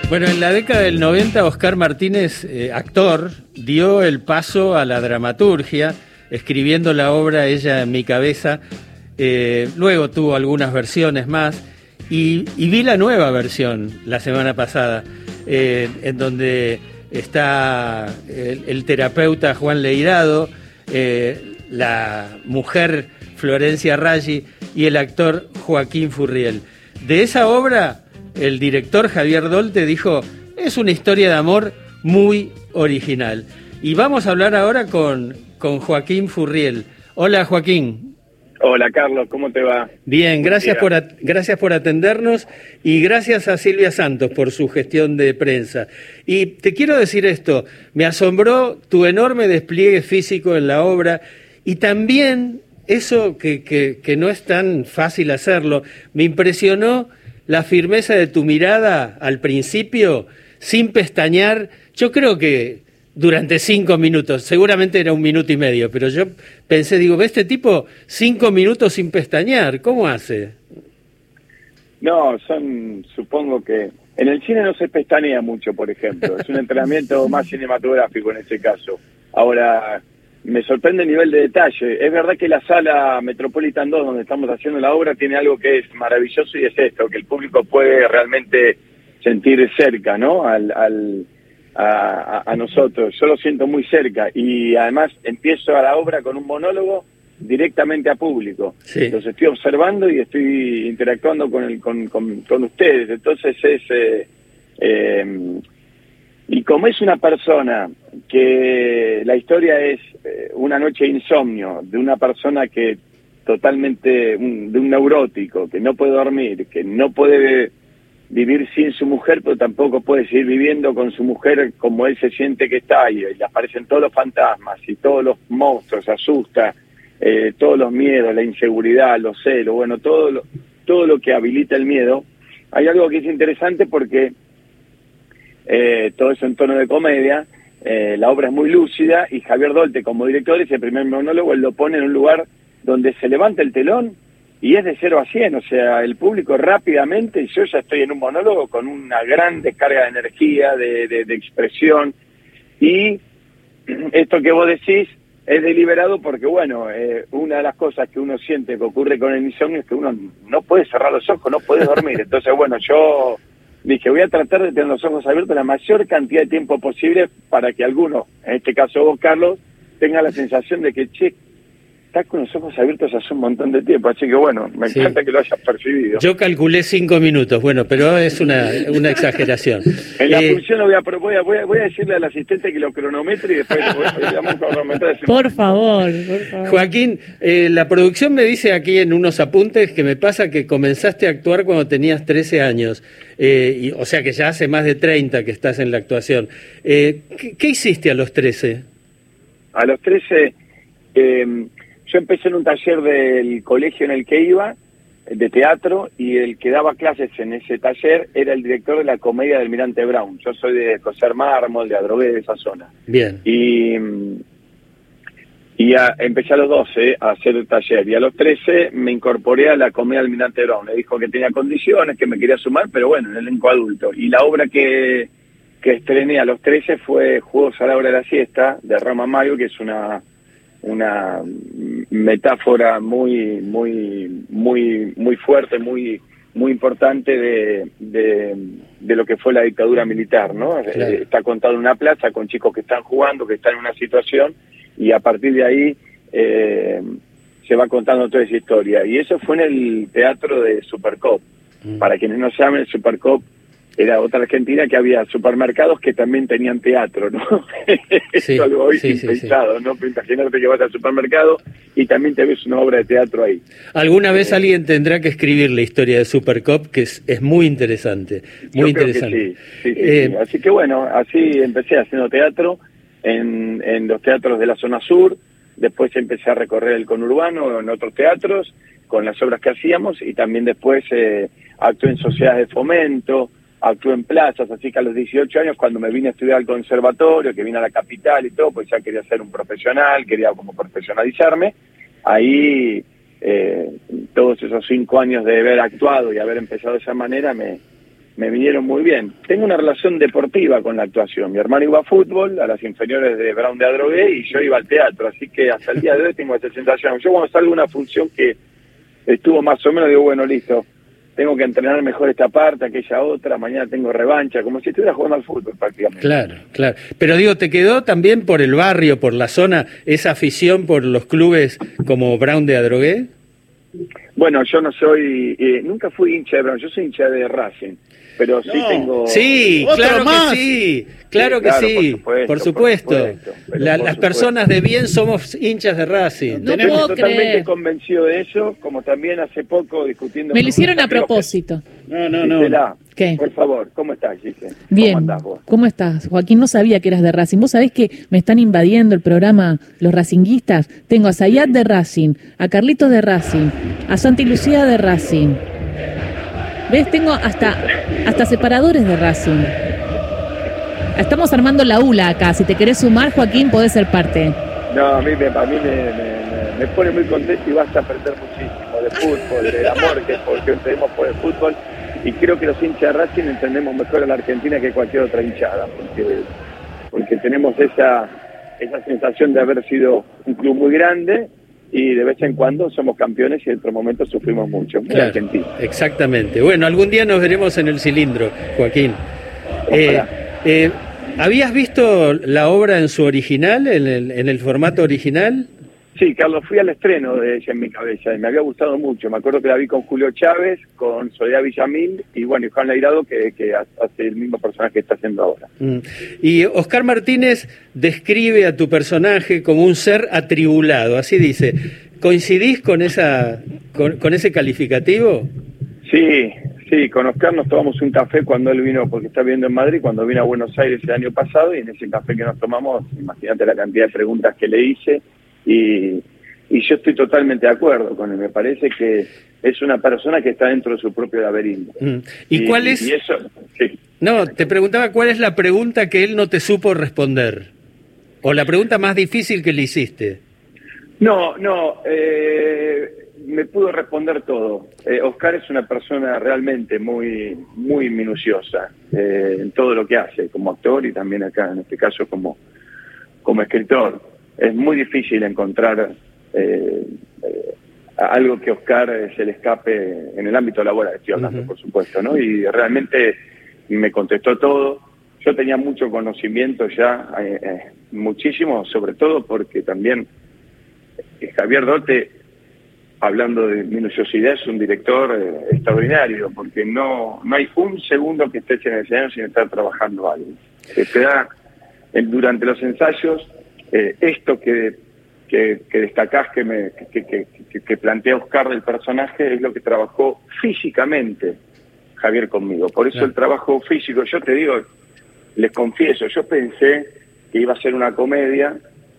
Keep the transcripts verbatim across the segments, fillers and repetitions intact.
Bueno, en la década del noventa, Oscar Martínez, eh, actor, dio el paso a la dramaturgia, escribiendo la obra Ella en mi cabeza. Eh, luego tuvo algunas versiones más y, y vi la nueva versión la semana pasada, eh, en donde está el, el terapeuta Juan Leirado, eh, la mujer Florencia Raggi y el actor Joaquín Furriel. De esa obra, el director Javier Dolte dijo: es una historia de amor muy original. Y vamos a hablar ahora con, con Joaquín Furriel. Hola, Joaquín. Hola, Carlos, ¿cómo te va? Bien, gracias por, gracias por atendernos y gracias a Silvia Santos por su gestión de prensa. Y te quiero decir esto, me asombró tu enorme despliegue físico en la obra y también eso que, que, que no es tan fácil hacerlo, me impresionó la firmeza de tu mirada al principio, sin pestañear. Yo creo que durante cinco minutos, seguramente era un minuto y medio, pero yo pensé, digo, ve este tipo cinco minutos sin pestañear, ¿cómo hace? No, son, supongo que en el cine no se pestañea mucho, por ejemplo, es un entrenamiento más cinematográfico en ese caso. Ahora, me sorprende el nivel de detalle. Es verdad que la sala Metropolitan dos, donde estamos haciendo la obra, tiene algo que es maravilloso y es esto, que el público puede realmente sentir cerca, ¿no? Al, al A, a nosotros, yo lo siento muy cerca y además empiezo a la obra con un monólogo directamente a público. Sí. Los estoy observando y estoy interactuando con el, con, con, con ustedes, entonces es eh, eh, y como es una persona que la historia es eh, una noche de insomnio de una persona que totalmente un, de un neurótico, que no puede dormir, que no puede vivir sin su mujer, pero tampoco puede seguir viviendo con su mujer como él se siente que está, y le aparecen todos los fantasmas y todos los monstruos, se asusta, eh, todos los miedos, la inseguridad, los celos, bueno, todo lo, todo lo que habilita el miedo. Hay algo que es interesante porque eh, todo eso en tono de comedia, eh, la obra es muy lúcida y Javier Dolte como director, ese primer monólogo, él lo pone en un lugar donde se levanta el telón y es de cero a cien, o sea, el público rápidamente, yo ya estoy en un monólogo con una gran descarga de energía, de, de, de expresión, y esto que vos decís es deliberado porque, bueno, eh, una de las cosas que uno siente que ocurre con el insomnio es que uno no puede cerrar los ojos, no puede dormir, entonces, bueno, yo dije, voy a tratar de tener los ojos abiertos la mayor cantidad de tiempo posible para que alguno, en este caso vos, Carlos, tenga la sensación de que, che, estás con los ojos abiertos hace un montón de tiempo, así que bueno, me sí. encanta que lo hayas percibido. Yo calculé cinco minutos, bueno, pero es una, una exageración. En la eh, función lo voy a, voy, a, voy, a, voy a decirle al asistente que lo cronometre y después vamos a cronometrar. Por favor, por favor. Joaquín, eh, la producción me dice aquí en unos apuntes que me pasa que comenzaste a actuar cuando tenías trece años, eh, y, o sea que ya hace más de treinta que estás en la actuación. Eh, ¿qué, ¿Qué hiciste a los trece? A los trece... Eh, Yo empecé en un taller del colegio en el que iba, de teatro, y el que daba clases en ese taller era el director de la comedia del Almirante Brown. Yo soy de Coser Mármol, de Adrogué, de esa zona. Bien. Y, y a, empecé a los doce a hacer el taller, y a los trece me incorporé a la comedia del Almirante Brown. Me dijo que tenía condiciones, que me quería sumar, pero bueno, en el elenco adulto. Y la obra que, que estrené a los trece fue Juegos a la hora de la siesta, de Rama Mayo, que es una... una metáfora muy muy muy muy fuerte, muy muy importante de, de, de lo que fue la dictadura militar, ¿no? Claro. Eh, está contado en una plaza con chicos que están jugando, que están en una situación, y a partir de ahí eh, se va contando toda esa historia. Y eso fue en el teatro de Supercop. Mm. Para quienes no saben, el Supercop era otra Argentina que había supermercados que también tenían teatro, ¿no? Sí, es algo hoy sí, impensado, sí, sí. ¿No? Imagínate que vas al supermercado y también te ves una obra de teatro ahí. Alguna vez eh, alguien tendrá que escribir la historia de Supercop, que es, es muy interesante, muy interesante. Sí, sí, sí, eh, sí. Así que bueno, así empecé haciendo teatro en, en los teatros de la zona sur, después empecé a recorrer el conurbano en otros teatros, con las obras que hacíamos, y también después eh, actué en sociedades de fomento, actué en plazas, así que a los dieciocho años, cuando me vine a estudiar al conservatorio, que vine a la capital y todo, pues ya quería ser un profesional, quería como profesionalizarme, ahí eh, todos esos cinco años de haber actuado y haber empezado de esa manera me, me vinieron muy bien. Tengo una relación deportiva con la actuación. Mi hermano iba a fútbol, a las inferiores de Brown de Adrogué, y yo iba al teatro, así que hasta el día de hoy tengo esa sensación. Yo cuando salgo de una función que estuvo más o menos, digo, bueno, listo, tengo que entrenar mejor esta parte, aquella otra, mañana tengo revancha, como si estuviera jugando al fútbol prácticamente. Claro, claro. Pero digo, ¿te quedó también por el barrio, por la zona, esa afición por los clubes como Brown de Adrogué? Bueno, yo no soy, eh, nunca fui hincha de Brown, yo soy hincha de Racing, pero sí no. tengo... Sí, claro más. que sí, claro sí, que claro, sí, por supuesto. Por supuesto. Por supuesto la, por las supuesto. Personas de bien somos hinchas de Racing. No, no puedo totalmente creer. Convencido de eso, como también hace poco discutiendo... Me lo hicieron a propósito. No, no, no. Gisela, ¿qué? Por favor, ¿cómo estás, Gisela? Bien, ¿Cómo andás vos? ¿Cómo estás? Joaquín, no sabía que eras de Racing. Vos sabés que me están invadiendo el programa los racinguistas. Tengo a Zayat de Racing, a Carlitos de Racing, a Santi Lucía de Racing. ¿Ves? Tengo hasta, hasta separadores de Racing. Estamos armando la U L A acá. Si te querés sumar, Joaquín, podés ser parte. No, a mí, me, a mí me, me, me pone muy contento y vas a aprender muchísimo de fútbol, del amor que, que tenemos por el fútbol. Y creo que los hinchas de Racing entendemos mejor a la Argentina que cualquier otra hinchada, porque, porque tenemos esa, esa sensación de haber sido un club muy grande y de vez en cuando somos campeones y en otros momentos sufrimos mucho. Muy claro, argentino. Exactamente. Bueno, algún día nos veremos en el cilindro, Joaquín. Eh, eh, ¿Habías visto la obra en su original, en el, en el formato original? Sí, Carlos, fui al estreno de ella en mi cabeza y me había gustado mucho. Me acuerdo que la vi con Julio Chávez, con Soledad Villamil y bueno, y Juan Leirado, que, que hace el mismo personaje que está haciendo ahora. Mm. Y Oscar Martínez describe a tu personaje como un ser atribulado, así dice. ¿Coincidís con esa con, con ese calificativo? Sí, sí, con Oscar nos tomamos un café cuando él vino, porque está viviendo en Madrid, cuando vino a Buenos Aires el año pasado, y en ese café que nos tomamos, imagínate la cantidad de preguntas que le hice. Y, y yo estoy totalmente de acuerdo con él. Me parece que es una persona que está dentro de su propio laberinto. Mm. ¿Y, ¿Y cuál es? Y eso, sí. No, te preguntaba cuál es la pregunta que él no te supo responder. O la pregunta más difícil que le hiciste. No, no, eh, me pudo responder todo. Eh, Oscar es una persona realmente muy, muy minuciosa eh, en todo lo que hace, como actor y también acá, en este caso, como, como escritor. Es muy difícil encontrar eh, eh, algo que Oscar eh, se le escape en el ámbito laboral, estoy hablando, uh-huh. por supuesto, ¿no? Y realmente me contestó todo. Yo tenía mucho conocimiento ya, eh, eh, muchísimo, sobre todo porque también eh, Javier Dote, hablando de minuciosidad, es un director eh, extraordinario, porque no no hay un segundo que estés en el escenario sin estar trabajando algo. Se te da eh, durante los ensayos. Eh, esto que, que, que destacás, que, me, que, que, que, que plantea Oscar del personaje, es lo que trabajó físicamente Javier conmigo. Por eso claro. El trabajo físico, yo te digo, les confieso, yo pensé que iba a ser una comedia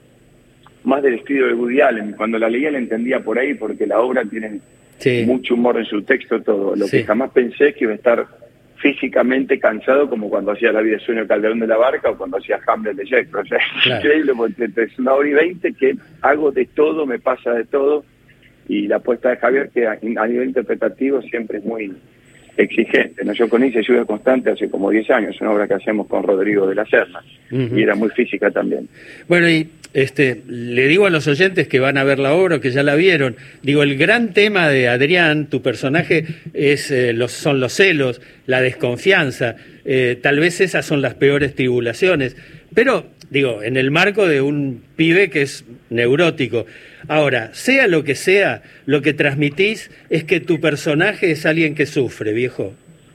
más del estilo de Woody Allen. Cuando la leía la entendía por ahí, porque la obra tiene sí. mucho humor en su texto, todo. Lo sí. que jamás pensé es que iba a estar físicamente cansado, como cuando hacía La vida de sueño Calderón de la Barca o cuando hacía Hamlet de Shakespeare. O sea, claro. es increíble, porque es una hora y veinte que hago de todo, me pasa de todo, y la apuesta de Javier, que a, a nivel interpretativo siempre es muy exigente, ¿no? Yo con Hice Lluvia Constante hace como diez años, una obra que hacemos con Rodrigo de la Serna, uh-huh. y era muy física también. Bueno, y este le digo a los oyentes que van a ver la obra, que ya la vieron, digo, el gran tema de Adrián, tu personaje, es eh, los son los celos, la desconfianza, eh, tal vez esas son las peores tribulaciones, pero digo, en el marco de un pibe que es neurótico. Ahora, sea lo que sea, lo que transmitís es que tu personaje es alguien que sufre, viejo.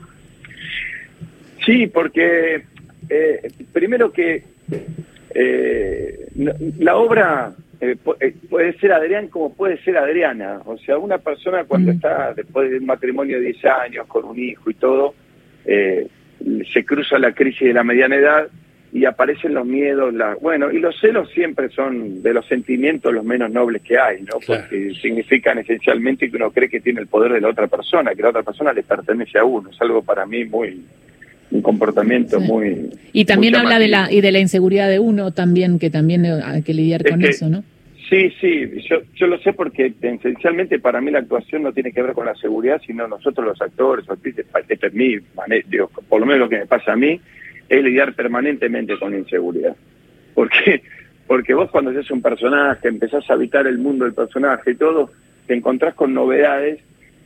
Sí, porque eh, primero que eh, la obra eh, puede ser Adrián como puede ser Adriana. O sea, una persona cuando mm. está después de un matrimonio de diez años, con un hijo y todo, eh, se cruza la crisis de la mediana edad, y aparecen los miedos, la, bueno, y los celos siempre son de los sentimientos los menos nobles que hay, ¿no? Claro. Porque significan esencialmente que uno cree que tiene el poder de la otra persona, que la otra persona le pertenece a uno. Es algo para mí muy, un comportamiento sí. muy... Y también muy habla de la y de la inseguridad de uno también, que también hay que lidiar es con que, eso, ¿no? Sí, sí, yo, yo lo sé porque esencialmente para mí la actuación no tiene que ver con la seguridad, sino nosotros los actores, actrices, esto es mi, digo, por lo menos lo que me pasa a mí, es lidiar permanentemente con inseguridad. Porque, porque vos cuando sos un personaje, empezás a habitar el mundo del personaje y todo, te encontrás con novedades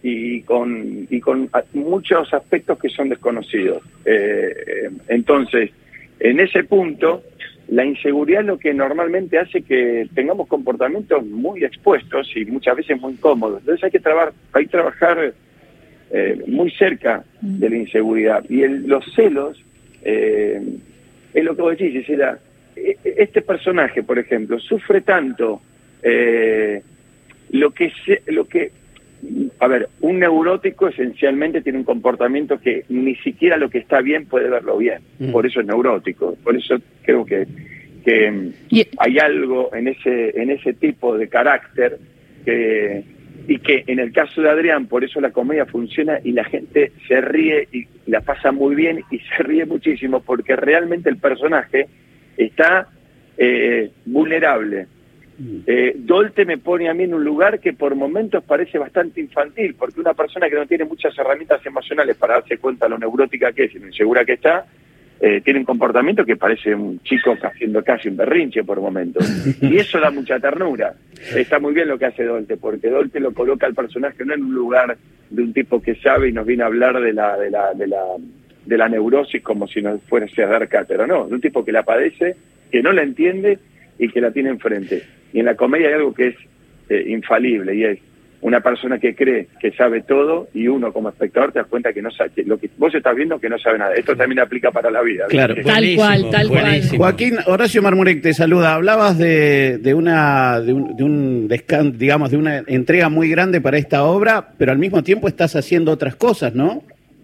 y con, y con muchos aspectos que son desconocidos. Eh, entonces, en ese punto, la inseguridad es lo que normalmente hace que tengamos comportamientos muy expuestos y muchas veces muy incómodos. Entonces hay que, trabar, hay que trabajar eh, muy cerca de la inseguridad. Y el, los celos, eh, es lo que vos decís, Gisela, este personaje, por ejemplo, sufre tanto eh, lo que se, lo que a ver, un neurótico esencialmente tiene un comportamiento que ni siquiera lo que está bien puede verlo bien, mm. por eso es neurótico, por eso creo que, que yeah. hay algo en ese, en ese tipo de carácter que, y que en el caso de Adrián, por eso la comedia funciona y la gente se ríe y la pasa muy bien y se ríe muchísimo porque realmente el personaje está eh, vulnerable. Eh, Dolte me pone a mí en un lugar que por momentos parece bastante infantil, porque una persona que no tiene muchas herramientas emocionales para darse cuenta de lo neurótica que es y lo insegura que está, eh, tiene un comportamiento que parece un chico haciendo casi un berrinche por momentos. Y eso da mucha ternura. Está muy bien lo que hace Dolte, porque Dolte lo coloca al personaje no en un lugar de un tipo que sabe y nos viene a hablar de la, de la, de la, de la neurosis como si nos fuese a dar cátedra, no, de un tipo que la padece, que no la entiende y que la tiene enfrente. Y en la comedia hay algo que es eh, infalible, y es una persona que cree que sabe todo y uno como espectador te das cuenta que no sabe, que lo que vos estás viendo que no sabe nada. Esto también aplica para la vida. Claro, tal cual, tal cual. Joaquín, Horacio Marmurek te saluda. Hablabas de, de una de un, de un descan, digamos de una entrega muy grande para esta obra, pero al mismo tiempo estás haciendo otras cosas, ¿no?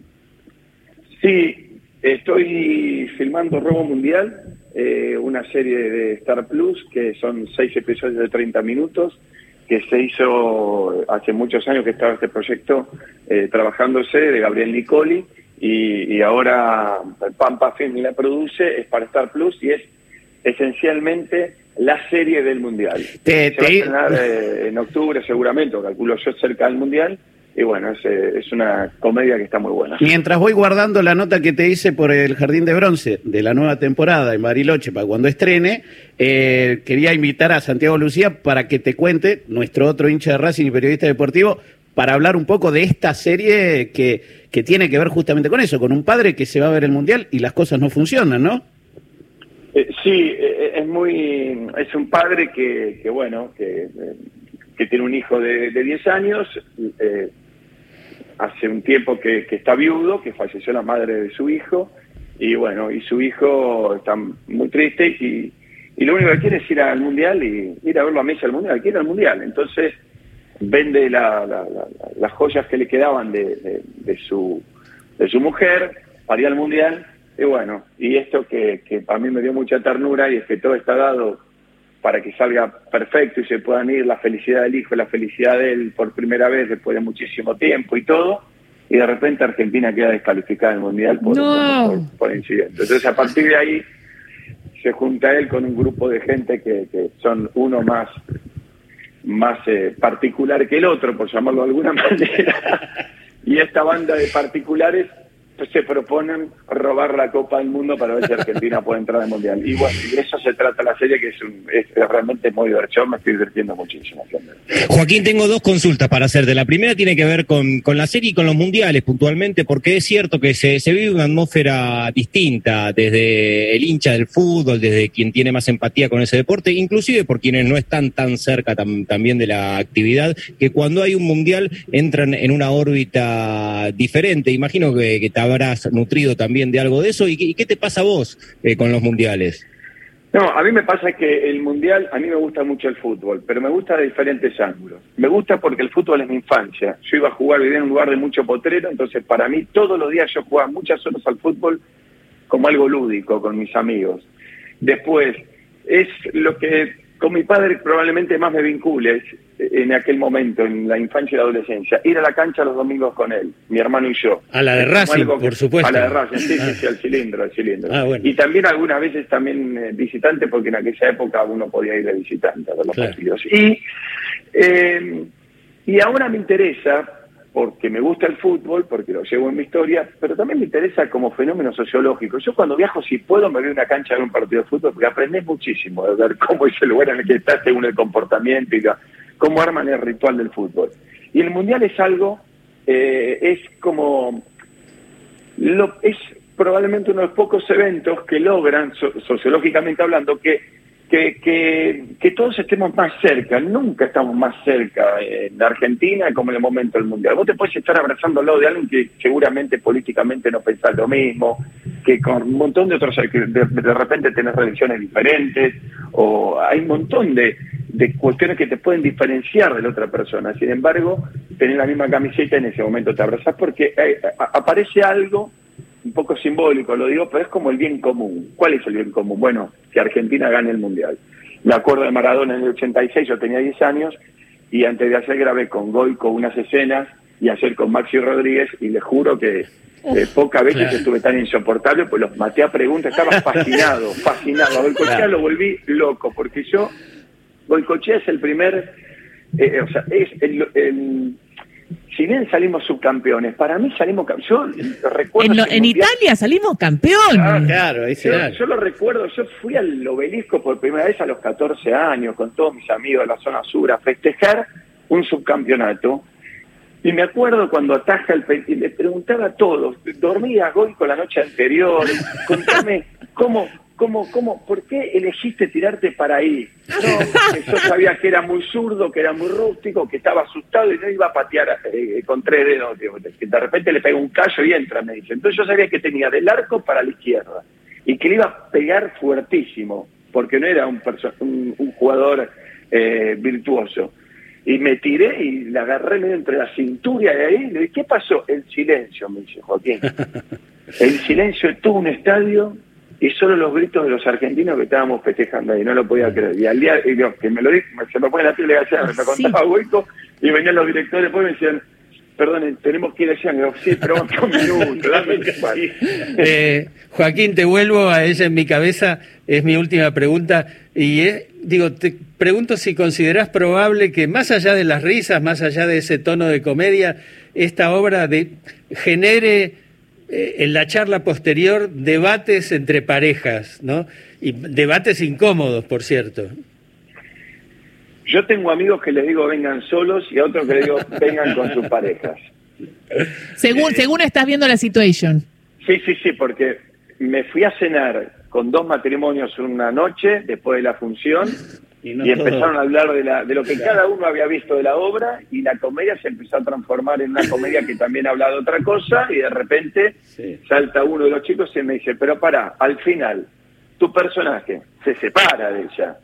Sí, estoy filmando Robo Mundial. Eh, una serie de Star Plus que son seis episodios de treinta minutos que se hizo hace muchos años que estaba este proyecto eh, trabajándose de Gabriel Nicoli y, y ahora Pampa Film la produce, es para Star Plus y es esencialmente la serie del Mundial. Te, se va a estrenar eh, en octubre seguramente, calculo yo, cerca del Mundial. Y bueno, es, es una comedia que está muy buena. Mientras voy guardando la nota que te hice por el Jardín de Bronce de la nueva temporada en Bariloche para cuando estrene, eh, quería invitar a Santiago Lucía para que te cuente, nuestro otro hincha de Racing y periodista deportivo, para hablar un poco de esta serie que, que tiene que ver justamente con eso, con un padre que se va a ver el Mundial y las cosas no funcionan, ¿no? Eh, sí, eh, es muy... es un padre que, que bueno, que, eh, que tiene un hijo de, de diez años... Eh, hace un tiempo que, que está viudo, que falleció la madre de su hijo, y bueno, y su hijo está muy triste, y, y lo único que quiere es ir al Mundial, y ir a ver la mesa del Mundial, quiere ir al Mundial. Entonces vende la, la, la, las joyas que le quedaban de, de, de su de su mujer para ir al Mundial, y bueno, y esto que, que a mí me dio mucha ternura, y es que todo está dado para que salga perfecto y se puedan ir, la felicidad del hijo, la felicidad de él por primera vez después de muchísimo tiempo y todo, y de repente Argentina queda descalificada del Mundial por, no. por, por, por incidente. Entonces a partir de ahí se junta él con un grupo de gente que, que son uno más, más eh, particular que el otro, por llamarlo de alguna manera, y esta banda de particulares pues se proponen robar la Copa del Mundo para ver si Argentina puede entrar al Mundial. Y bueno, y de eso se trata la serie, que es, un, es realmente muy divertido, me estoy divirtiendo muchísimo. Joaquín, tengo dos consultas para hacerte. La primera tiene que ver con, con la serie y con los mundiales puntualmente, porque es cierto que se, se vive una atmósfera distinta desde el hincha del fútbol, desde quien tiene más empatía con ese deporte, inclusive por quienes no están tan cerca tam, también de la actividad, que cuando hay un mundial entran en una órbita diferente. Imagino que, que te habrás nutrido también de algo de eso. ¿Y qué, y qué te pasa a vos eh, con los mundiales? No, a mí me pasa que el mundial, a mí me gusta mucho el fútbol, pero me gusta de diferentes ángulos. Me gusta porque el fútbol es mi infancia. Yo iba a jugar, vivía en un lugar de mucho potrero, entonces para mí todos los días yo jugaba muchas horas al fútbol como algo lúdico con mis amigos. Después, es lo que con mi padre probablemente más me vincule. en aquel momento, en la infancia y la adolescencia, ir a la cancha los domingos con él, mi hermano y yo. A la de Racing, por que, supuesto. A la de Racing, sí, sí, sí, al cilindro, al cilindro. Ah, bueno. Y también algunas veces también eh, visitante, porque en aquella época uno podía ir de visitante a ver los claro. partidos. Y, eh, y ahora me interesa, porque me gusta el fútbol, porque lo llevo en mi historia, pero también me interesa como fenómeno sociológico. Yo cuando viajo, si puedo, me voy a una cancha a ver un partido de fútbol, porque aprendés muchísimo de ver cómo es el lugar en el que estás según el comportamiento y la, cómo arman el ritual del fútbol. Y el Mundial es algo, eh, es como, lo, es probablemente uno de los pocos eventos que logran, so, sociológicamente hablando, que Que, que, que todos estemos más cerca. Nunca estamos más cerca en Argentina como en el momento del Mundial. Vos te puedes estar abrazando al lado de alguien que seguramente políticamente no pensás lo mismo, que con un montón de otros, que de, de repente tenés religiones diferentes, o hay un montón de, de cuestiones que te pueden diferenciar de la otra persona. Sin embargo, tenés la misma camiseta y en ese momento te abrazás porque eh, a, aparece algo un poco simbólico, lo digo, pero es como el bien común. ¿Cuál es el bien común? Bueno, que Argentina gane el Mundial. Me acuerdo de Maradona en el ochenta y seis, yo tenía diez años, y antes de ayer grabé con Goico unas escenas, y ayer con Maxi Rodríguez, y les juro que eh, pocas veces claro. estuve tan insoportable, pues los maté a preguntas, estaba fascinado, fascinado. A Goicoechea claro. lo volví loco, porque yo, Goicoechea es el primer, eh, o sea, es el... el si bien salimos subcampeones, para mí salimos campeones. Yo recuerdo en, lo, en Italia salimos campeón. Ah, claro, ahí yo, yo lo recuerdo, yo fui al Obelisco por primera vez a los catorce años con todos mis amigos de la zona sur a festejar un subcampeonato. Y me acuerdo cuando ataja el pe- y le preguntaba a todos, dormía Goico la noche anterior, contame cómo ¿Cómo, cómo, por qué elegiste tirarte para ahí? No, porque yo sabía que era muy zurdo, que era muy rústico, que estaba asustado y no iba a patear eh, con tres dedos, que de repente le pega un callo y entra, me dice. Entonces yo sabía que tenía del arco para la izquierda y que le iba a pegar fuertísimo, porque no era un, perso- un, un jugador eh, virtuoso. Y me tiré y le agarré medio entre la cintura y ahí, y le dije, ¿qué pasó? El silencio, me dice Joaquín. El silencio de todo un estadio y solo los gritos de los argentinos que estábamos festejando ahí, no lo podía creer. Y al día, y yo, que me lo dijo, se me pone la piel de gallina, me lo contaba Goico, y venían los directores después y me decían, perdón, tenemos que ir allá. Y yo, sí, pero vamos un minuto, dame eh, Joaquín, te vuelvo a ella en mi cabeza, es mi última pregunta, y eh, digo, te pregunto si considerás probable que más allá de las risas, más allá de ese tono de comedia, esta obra de genere en la charla posterior debates entre parejas, ¿no? Y debates incómodos, por cierto. Yo tengo amigos que les digo vengan solos y a otros que les digo vengan con sus parejas. Según, eh, según estás viendo la situación. Sí, sí, sí, porque me fui a cenar con dos matrimonios una noche después de la función y, no y empezaron todo. a hablar de, la, de lo que claro. cada uno había visto de la obra y la comedia se empezó a transformar en una comedia que también habla de otra cosa y de repente sí. salta uno de los chicos y me dice, pero pará, al final tu personaje se separa de ella.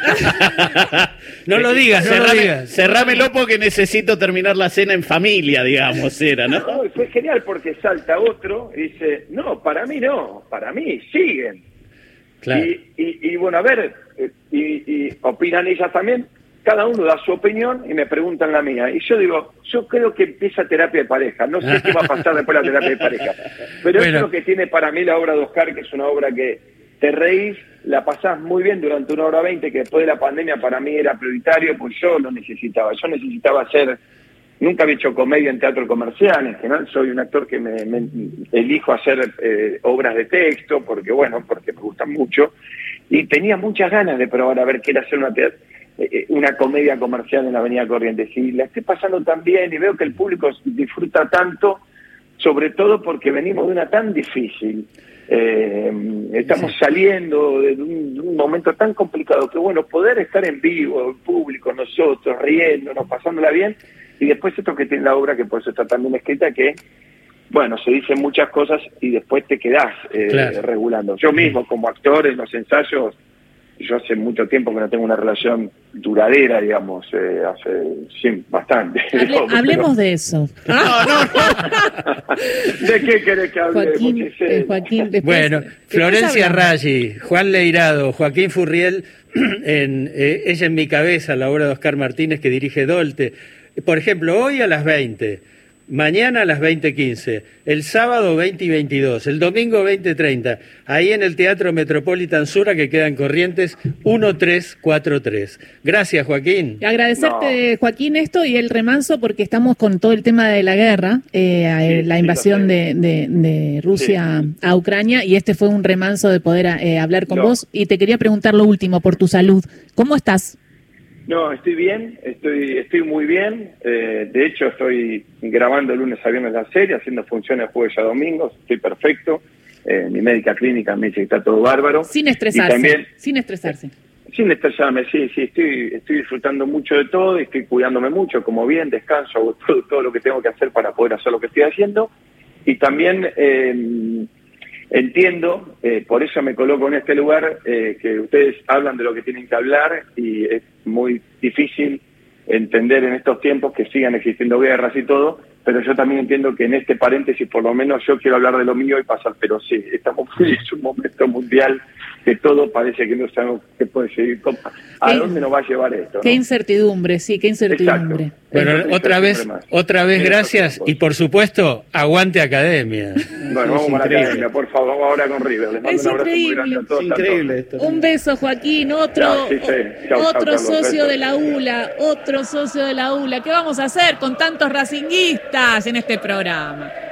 No lo digas, no cerrame, lo digas. Cerrámelo porque necesito terminar la cena en familia, digamos, era, ¿no? No, fue genial porque salta otro y dice, no, para mí no, para mí siguen. Claro. Y, y, y bueno, a ver, y, y opinan ellas también, cada uno da su opinión y me preguntan la mía. Y yo digo, yo creo que empieza terapia de pareja, no sé qué va a pasar después de la terapia de pareja. Pero bueno. Eso es lo que tiene para mí la obra de Oscar, que es una obra que te reís, la pasás muy bien durante una hora veinte, que después de la pandemia para mí era prioritario, pues yo lo necesitaba. Yo necesitaba hacer, nunca había hecho comedia en teatro comercial, en general soy un actor que me, me elijo hacer eh, obras de texto, porque bueno, porque me gustan mucho, y tenía muchas ganas de probar a ver qué era hacer una, eh, una comedia comercial en la Avenida Corrientes. Y la estoy pasando tan bien y veo que el público disfruta tanto, sobre todo porque venimos de una tan difícil. Eh, estamos saliendo de un, de un momento tan complicado que bueno, poder estar en vivo, en público, nosotros, riéndonos, pasándola bien, y después esto que tiene la obra, que por eso está también escrita, que bueno, se dicen muchas cosas y después te quedás eh, claro. regulando. Yo mismo como actor en los ensayos yo hace mucho tiempo que no tengo una relación duradera, digamos, eh, hace sí, bastante. Hable, digamos, hablemos pero... de eso. No, no, no. ¿De qué querés que hable? Joaquín, eh, Joaquín después, Bueno, después Florencia hablamos. Raggi, Juan Leirado, Joaquín Furriel, en eh, Ella en mi cabeza, la obra de Oscar Martínez que dirige Dolte. Por ejemplo, hoy a las veinte, mañana a las veinte quince, el sábado veinte y veintidós, el domingo veinte treinta, ahí en el Teatro Metropolitan Sura que queda en Corrientes uno tres cuatro tres. Gracias, Joaquín. Y agradecerte, No. Joaquín, esto y el remanso, porque estamos con todo el tema de la guerra, eh, Sí, la sí, invasión lo sé. de, de, de Rusia a Ucrania, y este fue un remanso de poder eh, hablar con No. vos. Y te quería preguntar lo último, por tu salud. ¿Cómo estás? No, estoy bien, estoy estoy muy bien. Eh, de hecho, estoy grabando lunes a viernes la serie, haciendo funciones jueves a domingos, estoy perfecto. Eh, mi médica clínica me dice que está todo bárbaro. Sin estresarse. Y también, Sin estresarse. sin estresarme, sí, sí, estoy, estoy disfrutando mucho de todo, estoy cuidándome mucho, como bien, descanso, hago todo, todo lo que tengo que hacer para poder hacer lo que estoy haciendo. Y también eh, entiendo, eh, por eso me coloco en este lugar, eh, que ustedes hablan de lo que tienen que hablar y es muy difícil entender en estos tiempos que sigan existiendo guerras y todo, pero yo también entiendo que en este paréntesis por lo menos yo quiero hablar de lo mío y pasar, pero sí, estamos es un momento mundial que todo parece que no sabemos qué puede seguir, a Qué- dónde nos va a llevar esto, Qué ¿no? incertidumbre, sí, qué incertidumbre. Exacto. Bueno, Eso otra siempre vez, más. otra vez En estos gracias tiempos. y por supuesto, aguante Academia. Bueno, vamos Es a la increíble. academia, por favor, vamos ahora con River. Les mando Es un abrazo muy increíble. grande a todos. Es a todos. increíble esto. Un beso, Joaquín, otro, Ya, sí, sí. Chau, chau, otro Carlos, socio beso. de la U L A, otro socio de la U L A. ¿Qué vamos a hacer con tantos racinguistas en este programa?